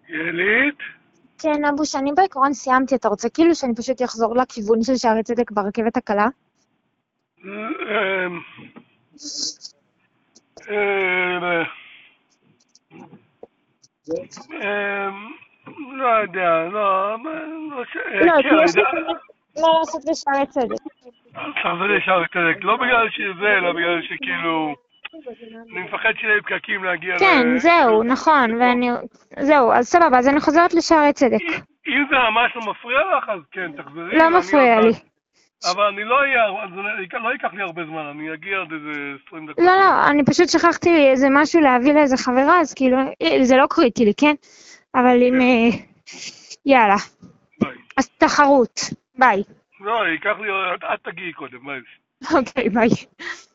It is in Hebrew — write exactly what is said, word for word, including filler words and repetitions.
ילית? כן, אבוש, אני בעיקרון סיימתי, אתה רוצה כאילו שאני פשוט אחזור לכיוון של שערי צדק ברכבת הקלה? אמ... אמ... אמ... לא יודע, לא... לא, כי יש לי מה לעשות בשערי צדק. תחזור לשערי צדק, לא בגלל שזה, אלא בגלל שכאילו... אני מפחד שיהיה פקקים להגיע ל... כן, זהו, נכון, ואני... זהו, אז סבבה, אז אני חוזרת לשערי צדק. אם זה ממש לא מפריע לך, אז כן, תחזרי. לא מפריע לי. אבל אני לא אהיה, זה לא ייקח לי הרבה זמן, אני אגיע עוד איזה עשרים דקות. לא, לא, אני פשוט שכחתי לי איזה משהו להביא לאיזה חברה, אז כאילו, זה לא קריטי לי, כן? אבל אם... יאללה. ביי. אז תחרות. ביי. לא, ייקח לי, את תגיעי קודם, ביי. אוקיי, ביי.